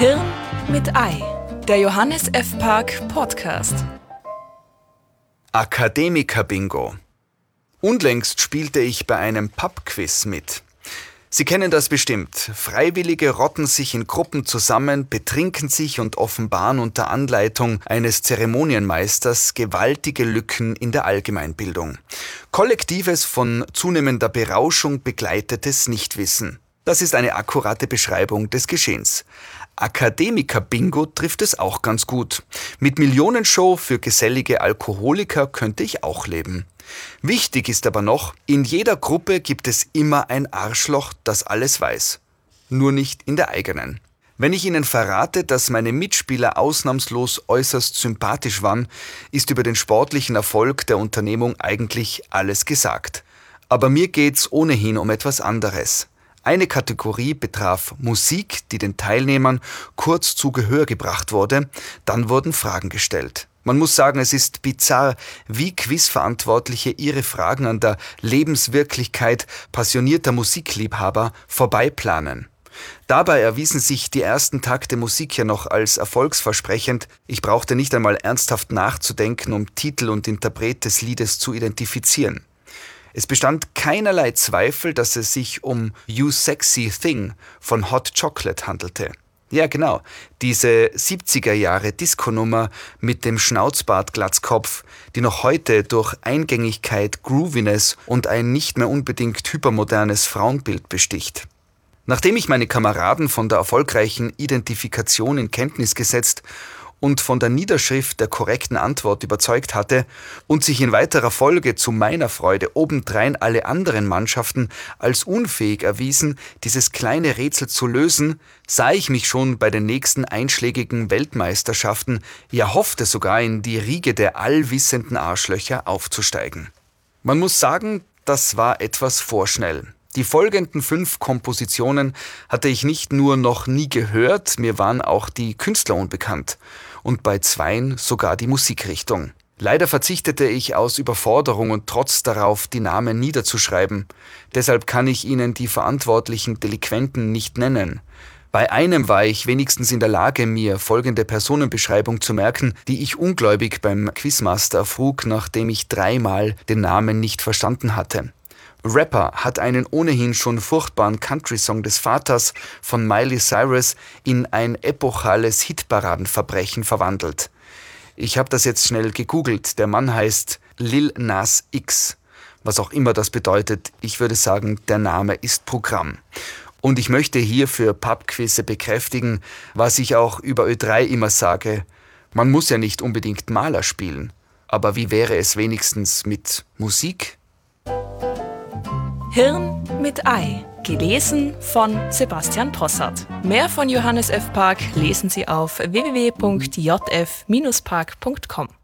Hirn mit Ei, der Johannes F. Park Podcast. Akademiker-Bingo. Unlängst spielte ich bei einem Pub-Quiz mit. Sie kennen das bestimmt. Freiwillige rotten sich in Gruppen zusammen, betrinken sich und offenbaren unter Anleitung eines Zeremonienmeisters gewaltige Lücken in der Allgemeinbildung. Kollektives, von zunehmender Berauschung begleitetes Nichtwissen. Das ist eine akkurate Beschreibung des Geschehens. Akademiker-Bingo trifft es auch ganz gut. Mit Millionenshow für gesellige Alkoholiker könnte ich auch leben. Wichtig ist aber noch, in jeder Gruppe gibt es immer ein Arschloch, das alles weiß. Nur nicht in der eigenen. Wenn ich Ihnen verrate, dass meine Mitspieler ausnahmslos äußerst sympathisch waren, ist über den sportlichen Erfolg der Unternehmung eigentlich alles gesagt. Aber mir geht's ohnehin um etwas anderes. Eine Kategorie betraf Musik, die den Teilnehmern kurz zu Gehör gebracht wurde, dann wurden Fragen gestellt. Man muss sagen, es ist bizarr, wie Quizverantwortliche ihre Fragen an der Lebenswirklichkeit passionierter Musikliebhaber vorbeiplanen. Dabei erwiesen sich die ersten Takte Musik ja noch als erfolgsversprechend. Ich brauchte nicht einmal ernsthaft nachzudenken, um Titel und Interpret des Liedes zu identifizieren. Es bestand keinerlei Zweifel, dass es sich um You Sexy Thing von Hot Chocolate handelte. Ja genau, diese 70er Jahre Disco-Nummer mit dem Schnauzbart-Glatzkopf, die noch heute durch Eingängigkeit, Grooviness und ein nicht mehr unbedingt hypermodernes Frauenbild besticht. Nachdem ich meine Kameraden von der erfolgreichen Identifikation in Kenntnis gesetzt und von der Niederschrift der korrekten Antwort überzeugt hatte und sich in weiterer Folge zu meiner Freude obendrein alle anderen Mannschaften als unfähig erwiesen, dieses kleine Rätsel zu lösen, sah ich mich schon bei den nächsten einschlägigen Weltmeisterschaften, ja hoffte sogar in die Riege der allwissenden Arschlöcher aufzusteigen. Man muss sagen, das war etwas vorschnell. Die folgenden 5 Kompositionen hatte ich nicht nur noch nie gehört, mir waren auch die Künstler unbekannt und bei 2 sogar die Musikrichtung. Leider verzichtete ich aus Überforderung und Trotz darauf, die Namen niederzuschreiben. Deshalb kann ich Ihnen die verantwortlichen Delinquenten nicht nennen. Bei einem war ich wenigstens in der Lage, mir folgende Personenbeschreibung zu merken, die ich ungläubig beim Quizmaster erfrug, nachdem ich 3-mal den Namen nicht verstanden hatte. Rapper hat einen ohnehin schon furchtbaren Country-Song des Vaters von Miley Cyrus in ein epochales Hitparadenverbrechen verwandelt. Ich habe das jetzt schnell gegoogelt. Der Mann heißt Lil Nas X. Was auch immer das bedeutet, ich würde sagen, der Name ist Programm. Und ich möchte hier für Pubquizze bekräftigen, was ich auch über Ö3 immer sage. Man muss ja nicht unbedingt Maler spielen. Aber wie wäre es wenigstens mit Musik? Hirn mit Ei, gelesen von Sebastian Possart. Mehr von Johannes F. Park lesen Sie auf www.jf-park.com.